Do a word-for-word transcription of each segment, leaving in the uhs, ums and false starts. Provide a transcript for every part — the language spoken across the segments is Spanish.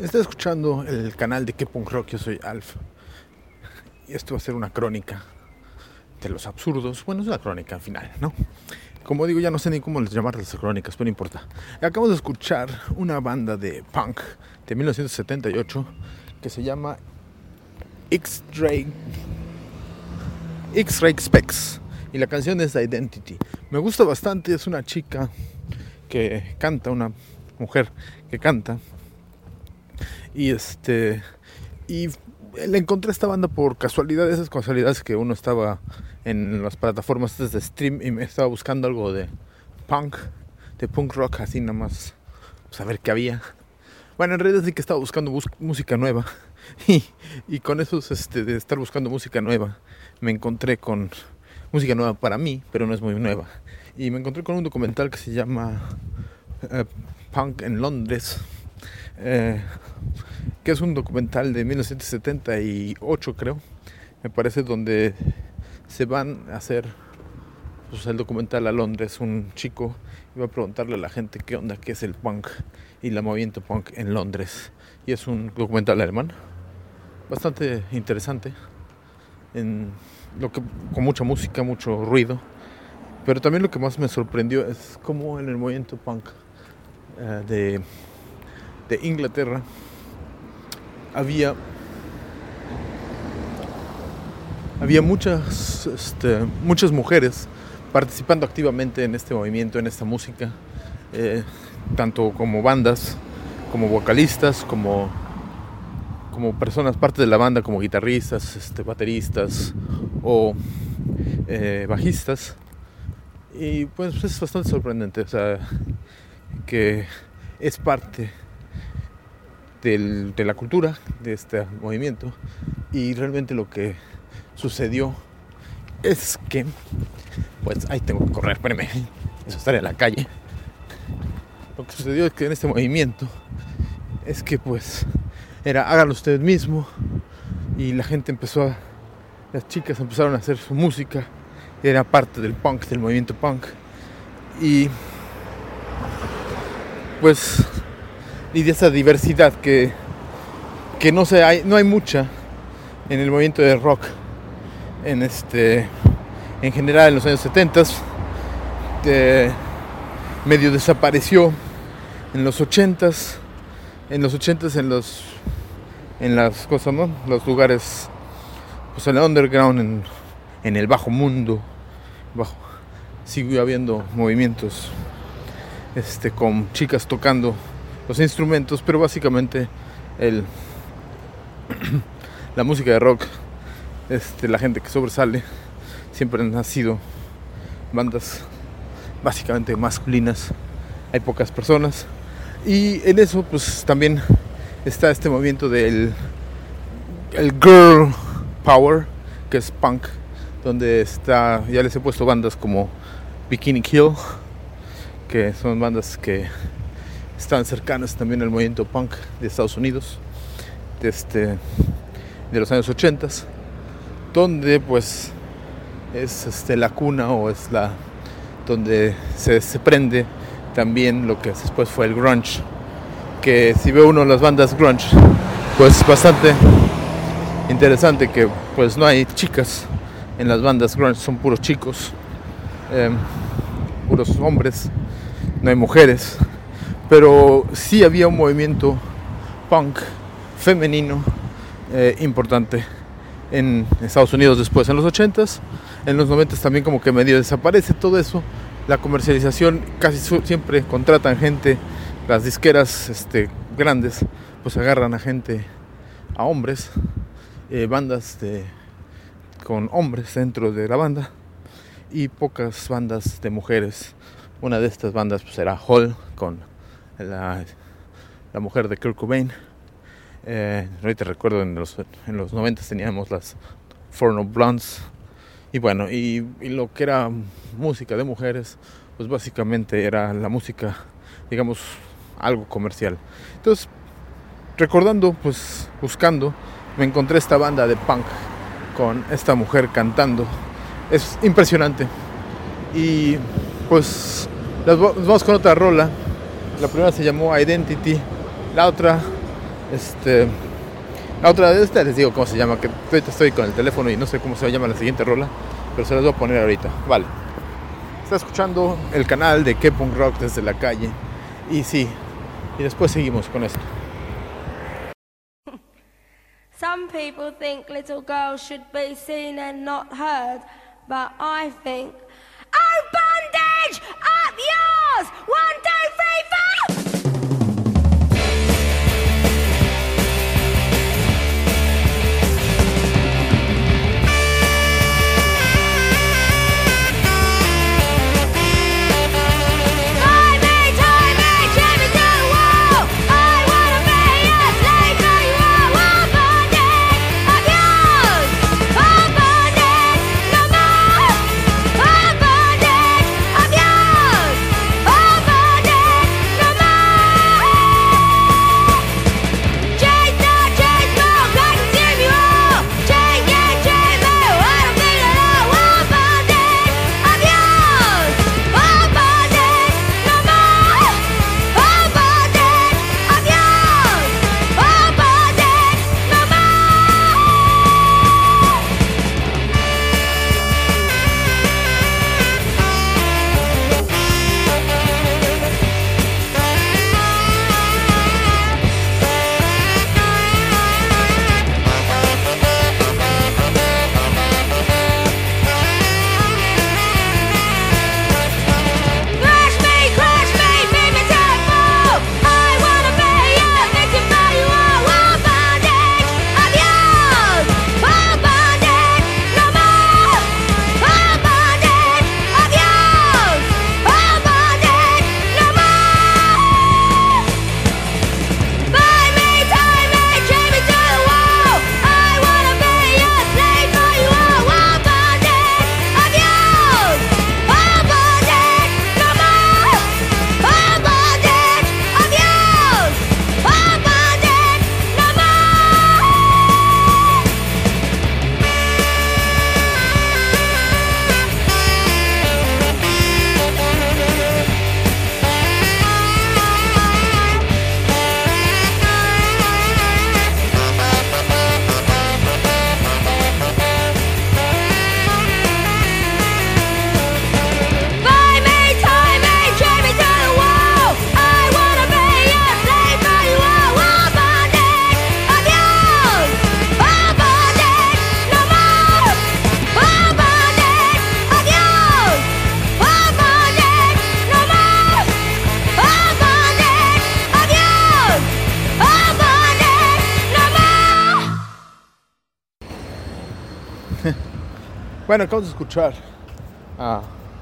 Estás escuchando el canal de Que Punk Rock, yo soy Alf. Y esto va a ser una crónica de los absurdos. Bueno, es una crónica al final, ¿no? Como digo, ya no sé ni cómo les llamar las crónicas, pero no importa. Acabamos de escuchar una banda de punk de mil novecientos setenta y ocho que se llama X-Ray X-Ray Specs. Y la canción es Identity. Me gusta bastante, es una chica que canta, una mujer que canta. Y este y le encontré esta banda por casualidad, esas casualidades que uno estaba en las plataformas de stream y me estaba buscando algo de punk, de punk rock, así nada más, pues a ver qué había. Bueno, en realidad sí que estaba buscando bus- música nueva y, y con eso este, de estar buscando música nueva me encontré con música nueva para mí, pero no es muy nueva. Y me encontré con un documental que se llama uh, Punk en Londres. Eh, que es un documental de mil novecientos setenta y ocho, creo, me parece, donde se van a hacer pues, el documental a Londres. Un chico iba a preguntarle a la gente qué onda, qué es el punk y el movimiento punk en Londres. Y es un documental alemán, bastante interesante, en lo que, con mucha música, mucho ruido. Pero también lo que más me sorprendió es cómo en el movimiento punk eh, de, de Inglaterra había había muchas este, muchas mujeres participando activamente en este movimiento, en esta música, eh, tanto como bandas, como vocalistas, como como personas parte de la banda, como guitarristas, este, bateristas o eh, bajistas. Y pues es bastante sorprendente, o sea, que es parte Del, de la cultura de este movimiento. Y realmente lo que sucedió es que pues ahí tengo que correr, espérenme, eso estar en la calle. Lo que sucedió es que en este movimiento es que pues era háganlo usted mismo, y la gente empezó a, las chicas empezaron a hacer su música, era parte del punk, del movimiento punk. Y pues y de esa diversidad que, que no se hay, no hay mucha en el movimiento de rock en este en general en los años setenta. Eh, medio desapareció en los ochentas, en los ochentas en los en las cosas, ¿no? Los lugares, pues en el underground, en, en el bajo mundo, bajo, siguió habiendo movimientos este con chicas tocando los instrumentos, pero básicamente el la música de rock, este, la gente que sobresale siempre han nacido bandas básicamente masculinas, hay pocas personas, y en eso pues también está este movimiento del el girl power, que es punk, donde está, ya les he puesto bandas como Bikini Kill, que son bandas que están cercanas también al movimiento punk de Estados Unidos, de, este, de los años ochenta, donde pues es este, la cuna, o es la donde se, se prende también lo que después fue el grunge, que si ve uno las bandas grunge, pues bastante interesante que pues no hay chicas en las bandas grunge, son puros chicos, eh, puros hombres, no hay mujeres. Pero sí había un movimiento punk femenino eh, importante en Estados Unidos después, en los ochentas, en los noventas también como que medio desaparece todo eso. La comercialización, casi su- siempre contratan gente, las disqueras este, grandes pues agarran a gente, a hombres, eh, bandas de, con hombres dentro de la banda, y pocas bandas de mujeres. Una de estas bandas pues era Hall, con La, la mujer de Kurt Cobain. Eh, ahorita recuerdo en los, en los noventa teníamos las Four No Blondes. Y bueno, y, y lo que era música de mujeres, pues básicamente era la música, digamos, algo comercial. Entonces, recordando, pues buscando, me encontré esta banda de punk con esta mujer cantando. Es impresionante. Y pues nos vamos con otra rola. La primera se llamó Identity, la otra Este, la otra de esta les digo cómo se llama, que ahorita estoy con el teléfono y no sé cómo se llama la siguiente rola, pero se las voy a poner ahorita. Vale. Está escuchando el canal de K-Punk Rock desde la calle. Y sí, y después seguimos con esto. Some people think little girls should be seen and not heard, but I think, oh, bondage, up yours! One, two, three, four! Bueno, acabamos de escuchar a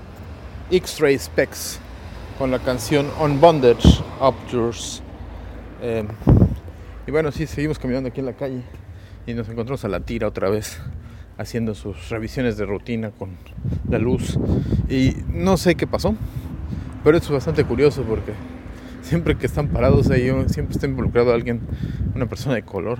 X-Ray Specs con la canción On Bondage, Up Yours. Eh, y bueno, sí, seguimos caminando aquí en la calle y nos encontramos a la Tira otra vez haciendo sus revisiones de rutina con la luz. Y no sé qué pasó, pero es bastante curioso porque siempre que están parados ahí, siempre está involucrado alguien, una persona de color.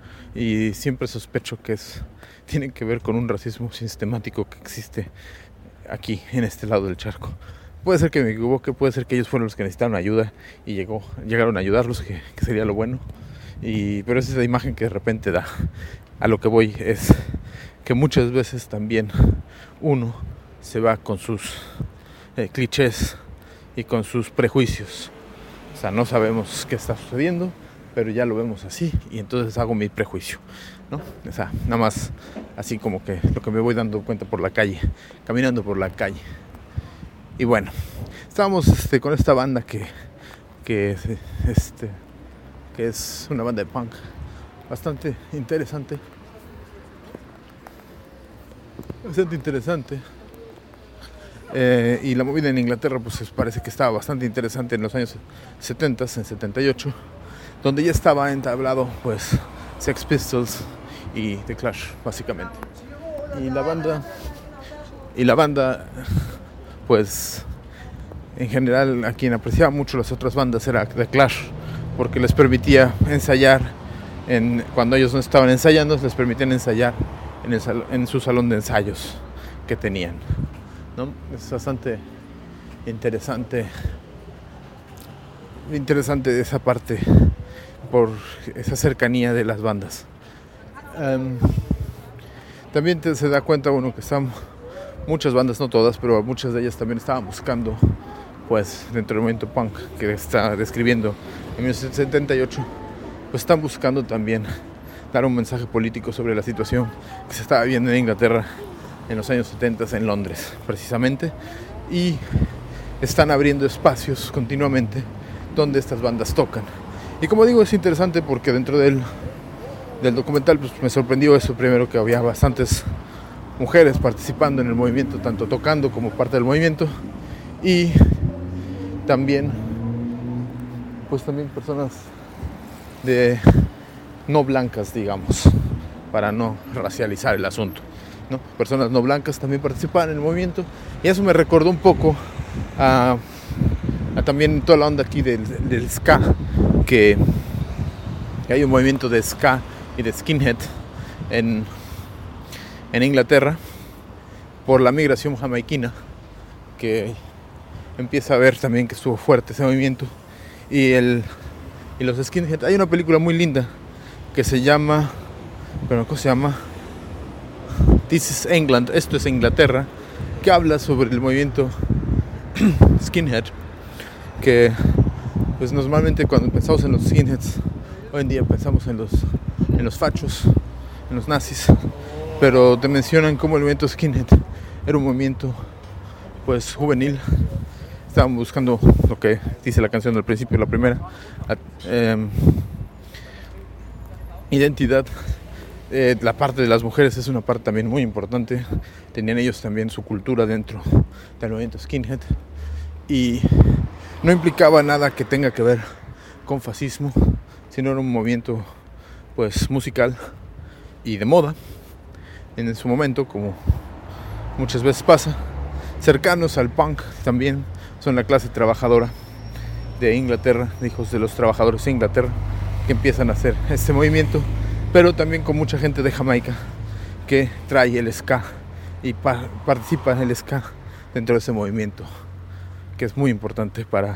Y siempre sospecho que es tiene que ver con un racismo sistemático que existe aquí en este lado del charco. Puede ser que me equivoque, puede ser que ellos fueron los que necesitaron ayuda y llegó, llegaron a ayudarlos, que, que sería lo bueno. Y, pero esa es la imagen que de repente da. A lo que voy es que muchas veces también uno se va con sus eh, clichés y con sus prejuicios. O sea, no sabemos qué está sucediendo, pero ya lo vemos así y entonces hago mi prejuicio, ¿no? O sea, nada más así como que lo que me voy dando cuenta por la calle, caminando por la calle. Y bueno, estábamos este, con esta banda que, que, este, que es una banda de punk bastante interesante. Bastante interesante. Eh, y la movida en Inglaterra pues parece que estaba bastante interesante en los años setenta, en setenta y ocho, donde ya estaba entablado pues Sex Pistols y The Clash básicamente. Y la banda y la banda pues en general a quien apreciaba mucho las otras bandas era The Clash, porque les permitía ensayar en, cuando ellos no estaban ensayando, les permitían ensayar en, el sal, en su salón de ensayos que tenían, ¿no? Es bastante interesante interesante esa parte por esa cercanía de las bandas. Um, también te, se da cuenta uno que están muchas bandas, no todas, pero muchas de ellas también estaban buscando, pues dentro del movimiento punk que está describiendo en mil novecientos setenta y ocho, pues están buscando también dar un mensaje político sobre la situación que se estaba viendo en Inglaterra en los años setenta, en Londres precisamente, y están abriendo espacios continuamente donde estas bandas tocan. Y como digo, es interesante porque dentro del, del documental pues me sorprendió eso, primero que había bastantes mujeres participando en el movimiento, tanto tocando como parte del movimiento, y también pues también personas de no blancas, digamos, para no racializar el asunto, ¿no? Personas no blancas también participaban en el movimiento, y eso me recordó un poco a, a también toda la onda aquí del, del ska, que, que hay un movimiento de ska y de skinhead en, en Inglaterra por la migración jamaiquina, que empieza a ver también que estuvo fuerte ese movimiento, y, el, y los skinhead. Hay una película muy linda que se llama, bueno, ¿cómo se llama? This is England, esto es Inglaterra, que habla sobre el movimiento skinhead, que pues normalmente cuando pensamos en los skinheads, hoy en día pensamos en los, en los fachos, en los nazis, pero te mencionan cómo el movimiento skinhead era un movimiento pues juvenil. Estaban buscando lo que dice la canción del principio, la primera, la, eh, identidad. Eh, la parte de las mujeres es una parte también muy importante. Tenían ellos también su cultura dentro del movimiento skinhead, y no implicaba nada que tenga que ver con fascismo, sino era un movimiento pues musical y de moda en su momento, como muchas veces pasa, cercanos al punk. También son la clase trabajadora de Inglaterra, hijos de los trabajadores de Inglaterra, que empiezan a hacer este movimiento, pero también con mucha gente de Jamaica que trae el ska y pa- participa en el ska dentro de ese movimiento, que es muy importante para,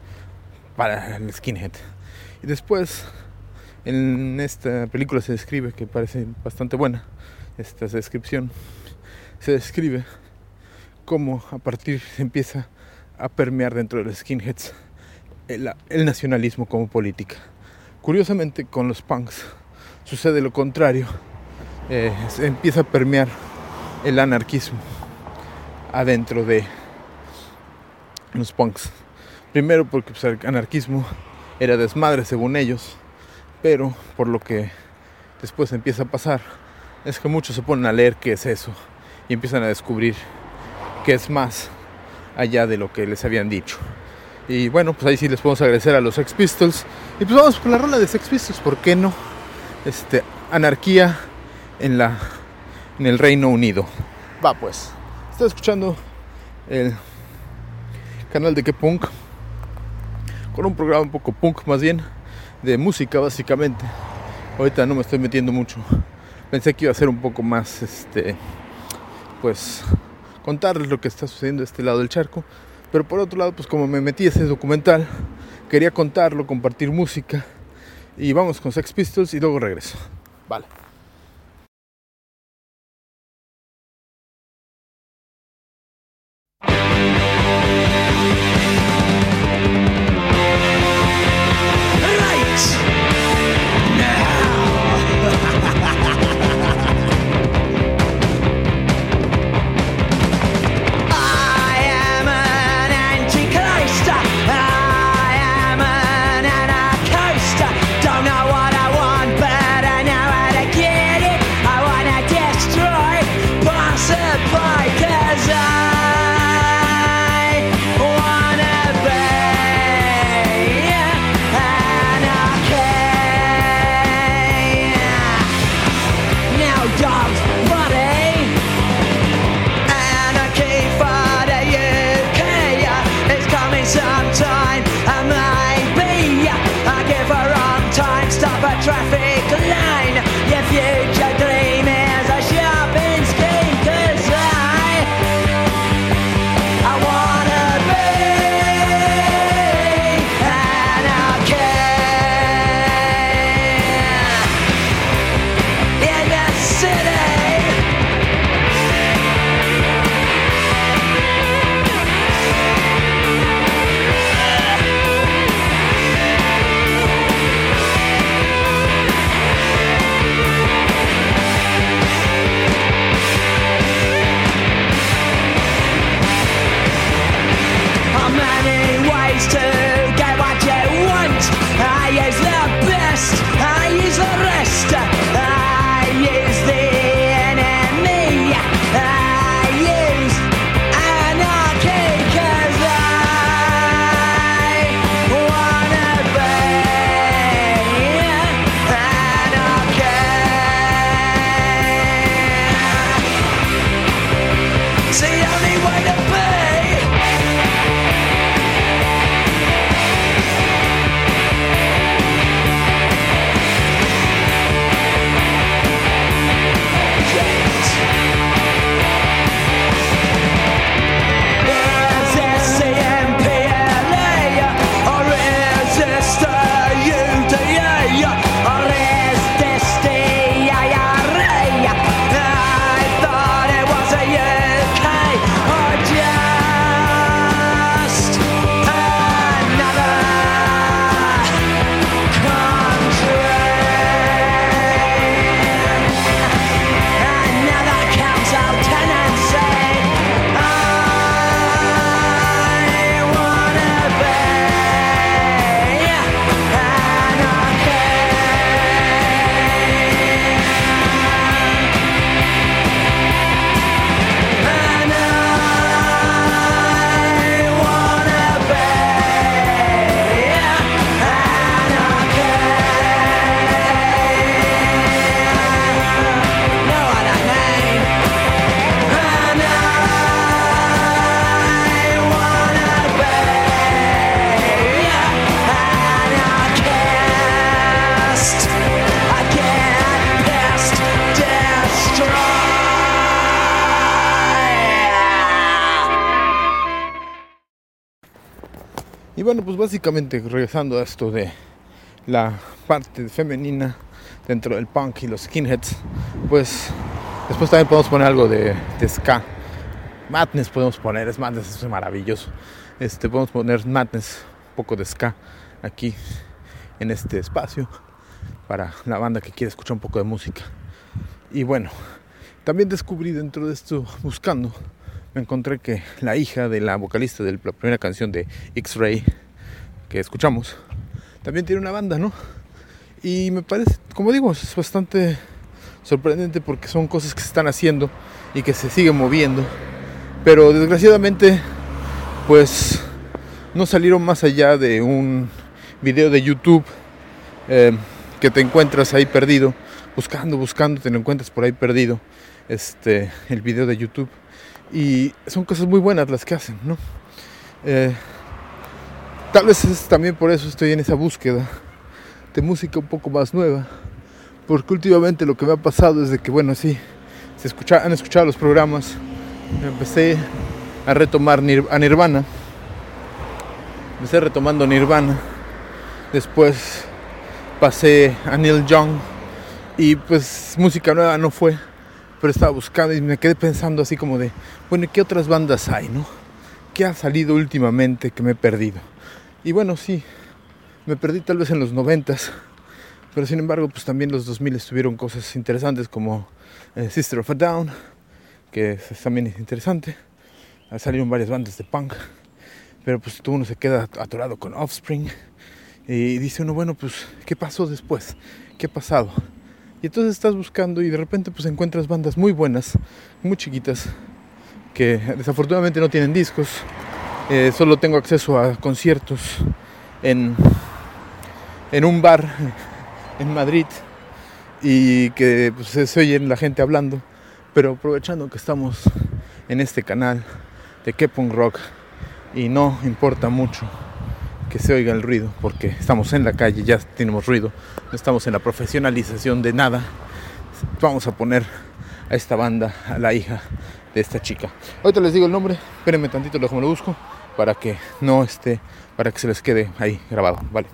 para el skinhead. Y después, en esta película se describe, que parece bastante buena esta descripción, se describe cómo a partir empieza a permear dentro de los skinheads el, el nacionalismo como política. Curiosamente, con los punks sucede lo contrario. Eh, se empieza a permear el anarquismo adentro de los punks. Primero porque pues, el anarquismo era desmadre según ellos, pero por lo que después empieza a pasar es que muchos se ponen a leer qué es eso y empiezan a descubrir que es más allá de lo que les habían dicho. Y bueno, pues ahí sí les podemos agradecer a los Sex Pistols. Y pues vamos con la rola de Sex Pistols, ¿por qué no? Este, anarquía en la en el Reino Unido. Va pues, estoy escuchando el canal de Que Punk, con un programa un poco punk, más bien de música básicamente. Ahorita no me estoy metiendo mucho. Pensé que iba a ser un poco más este pues contarles lo que está sucediendo de este lado del charco, pero por otro lado, pues como me metí a ese documental, quería contarlo, compartir música, y vamos con Sex Pistols y luego regreso. Vale. Don't know what I want, but I know how to get bueno, pues básicamente regresando a esto de la parte femenina dentro del punk y los skinheads, pues después también podemos poner algo de, de ska. Madness podemos poner, es Madness, es maravilloso. Este, podemos poner Madness, un poco de ska aquí en este espacio para la banda que quiere escuchar un poco de música. Y bueno, también descubrí dentro de esto, buscando, me encontré que la hija de la vocalista de la primera canción de X-Ray que escuchamos, también tiene una banda, ¿no? Y me parece, como digo, es bastante sorprendente porque son cosas que se están haciendo y que se siguen moviendo. Pero desgraciadamente, pues no salieron más allá de un video de YouTube eh, que te encuentras ahí perdido, buscando, buscando, te lo encuentras por ahí perdido, este, el video de YouTube. Y son cosas muy buenas las que hacen, ¿no? Eh, tal vez es también por eso estoy en esa búsqueda de música un poco más nueva, porque últimamente lo que me ha pasado es de que, bueno, sí, se escucha, han escuchado los programas, empecé a retomar Nir, a Nirvana, empecé retomando Nirvana, después pasé a Neil Young y pues música nueva no fue, pero estaba buscando y me quedé pensando así como de, bueno, ¿y qué otras bandas hay, no? ¿Qué ha salido últimamente que me he perdido? Y bueno, sí, me perdí tal vez en los noventas, pero sin embargo, pues también los dos mil tuvieron cosas interesantes como eh, Sister of a Down, que es también interesante. Salieron varias bandas de punk, pero pues uno se queda atorado con Offspring y dice uno, bueno, pues, ¿qué pasó después? ¿Qué ha pasado? Y entonces estás buscando y de repente pues encuentras bandas muy buenas, muy chiquitas, que desafortunadamente no tienen discos. Eh, solo tengo acceso a conciertos en, en un bar en Madrid y que pues, se oye la gente hablando, pero aprovechando que estamos en este canal de Que Punk Rock y no importa mucho que se oiga el ruido porque estamos en la calle, ya tenemos ruido, no estamos en la profesionalización de nada, vamos a poner a esta banda, a la hija de esta chica. Ahorita les digo el nombre, espérenme tantito, luego me lo busco para que no esté, para que se les quede ahí grabado, vale.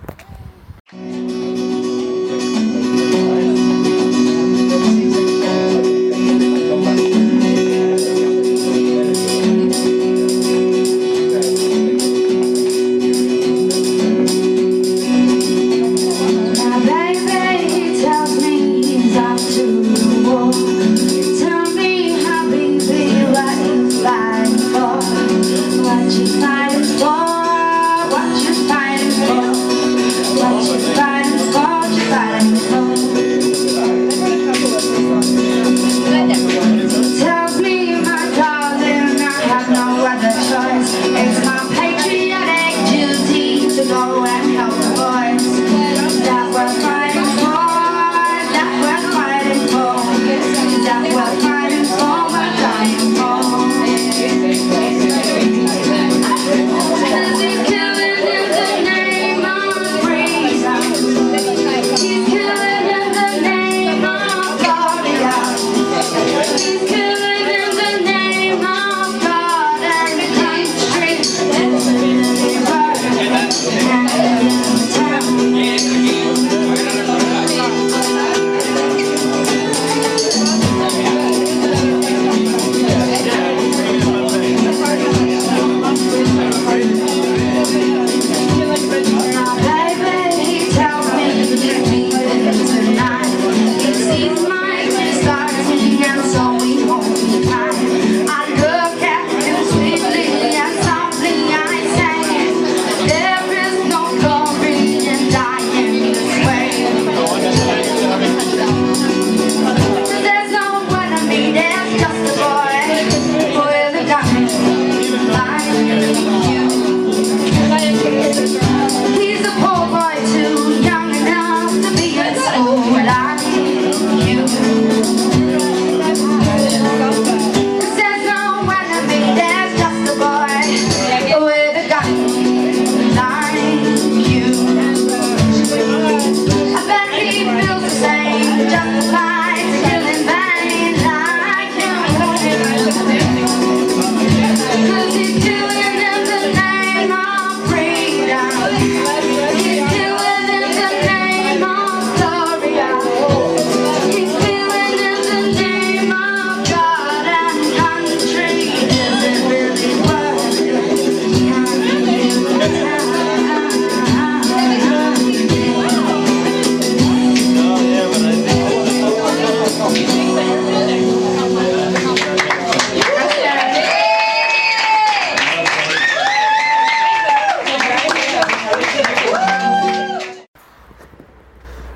What you fighting for?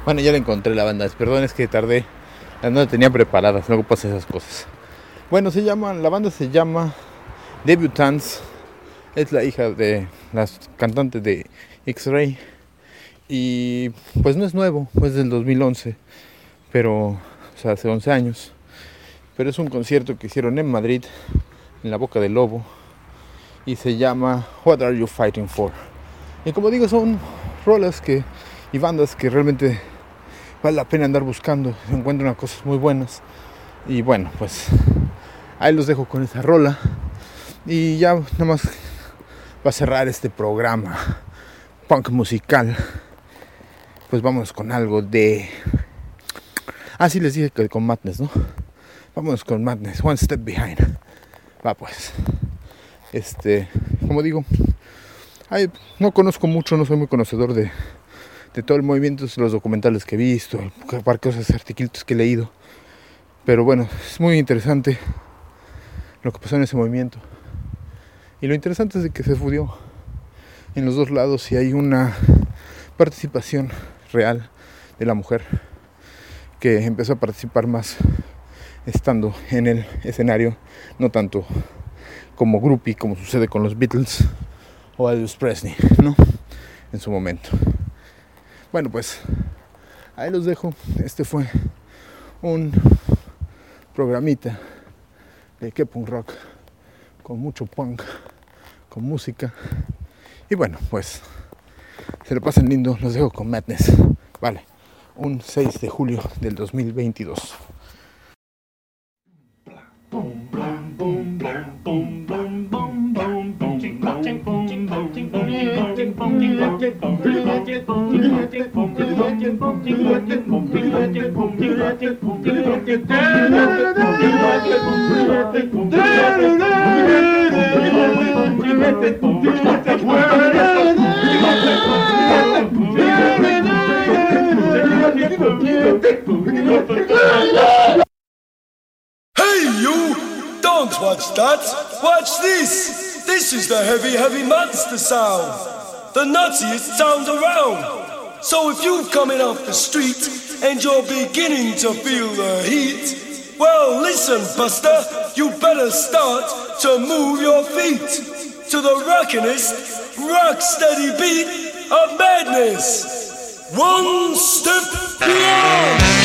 Bueno, ya la encontré la banda. Perdón, es que tardé. La no la tenía preparada. Luego pasan esas cosas. Bueno, se llama, la banda se llama Debutants. Es la hija de las cantantes de X-Ray. Y pues no es nuevo, pues del dos mil once. Pero, o sea, hace once años. Pero es un concierto que hicieron en Madrid, en la Boca del Lobo. Y se llama What Are You Fighting For? Y como digo, son rolas que, y bandas que realmente vale la pena andar buscando. Se encuentran cosas muy buenas. Y bueno, pues ahí los dejo con esa rola. Y ya nada más va a cerrar este programa punk musical. Pues vámonos con algo de... Ah, sí les dije que con Madness, ¿no? Vámonos con Madness, One Step Behind. Va pues. Este, como digo, ay, no conozco mucho, no soy muy conocedor de, de todo el movimiento, los documentales que he visto, par cosas, artículos que he leído. Pero bueno, es muy interesante lo que pasó en ese movimiento. Y lo interesante es de que se fudió en los dos lados y hay una participación real de la mujer que empezó a participar más estando en el escenario, no tanto como groupie como sucede con los Beatles o Elvis Presley, ¿no? En su momento. Bueno, pues ahí los dejo. Este fue un programita de Que Punk Rock con mucho punk, con música. Y bueno, pues se lo pasen lindo. Los dejo con Madness. Vale, un seis de julio del dos mil veintidós. Hey you! Don't watch that! Watch this! This is the heavy, heavy monster sound! The nuttiest sound around! So if you're coming off the street and you're beginning to feel the heat, well listen, Buster, you better start to move your feet to the rockinest, rock steady beat of madness! One step beyond!